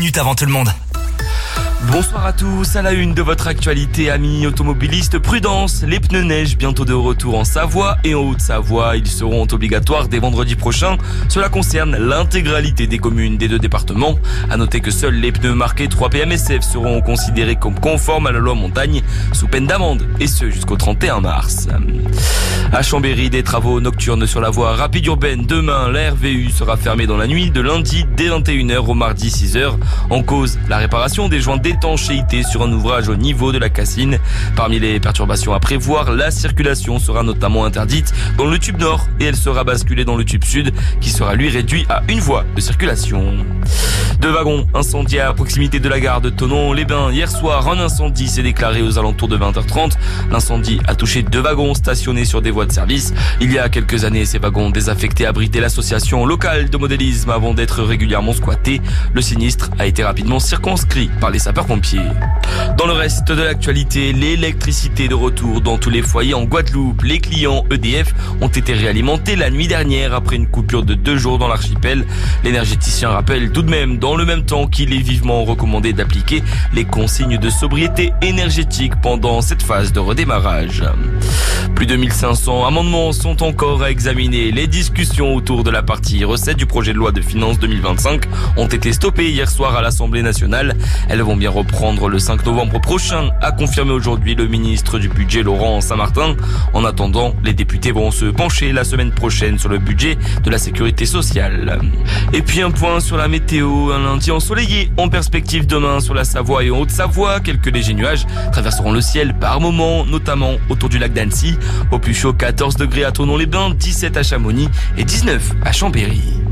minutes avant tout le monde. Bonsoir à tous, à la une de votre actualité, amis automobilistes, prudence, les pneus neige bientôt de retour en Savoie et en Haute-Savoie, ils seront obligatoires dès vendredi prochain. Cela concerne l'intégralité des communes des deux départements. À noter que seuls les pneus marqués 3P MSF seront considérés comme conformes à la loi montagne, sous peine d'amende, et ce jusqu'au 31 mars. À Chambéry, des travaux nocturnes sur la voie rapide urbaine. Demain, la RVU sera fermée dans la nuit de lundi dès 21h au mardi 6h. En cause, la réparation des joints d'étanchéité sur un ouvrage au niveau de la Cassine. Parmi les perturbations à prévoir, la circulation sera notamment interdite dans le tube nord et elle sera basculée dans le tube sud qui sera lui réduit à une voie de circulation. 2 wagons incendiés à proximité de la gare de Thonon-les-Bains. Hier soir, un incendie s'est déclaré aux alentours de 20h30. L'incendie a touché 2 wagons stationnés sur des voies de service. Il y a quelques années, ces wagons désaffectés abritaient l'association locale de modélisme avant d'être régulièrement squattés. Le sinistre a été rapidement circonscrit par les sapeurs-pompiers. Dans le reste de l'actualité, l'électricité de retour dans tous les foyers en Guadeloupe. Les clients EDF ont été réalimentés la nuit dernière après une coupure de 2 jours dans l'archipel. L'énergéticien rappelle tout de même dans le même temps qu'il est vivement recommandé d'appliquer les consignes de sobriété énergétique pendant cette phase de redémarrage. Plus de 1500 amendements sont encore à examiner. Les discussions autour de la partie recettes du projet de loi de finances 2025 ont été stoppées hier soir à l'Assemblée nationale. Elles vont bien reprendre le 5 novembre prochain, a confirmé aujourd'hui le ministre du budget Laurent Saint-Martin. En attendant, les députés vont se pencher la semaine prochaine sur le budget de la sécurité sociale. Et puis un point sur la météo, un lundi ensoleillé en perspective demain sur la Savoie et en Haute-Savoie. Quelques légers nuages traverseront le ciel par moments, notamment autour du lac d'Annecy. Au plus chaud, 14 degrés à Thonon-les-Bains, 17 à Chamonix et 19 à Chambéry.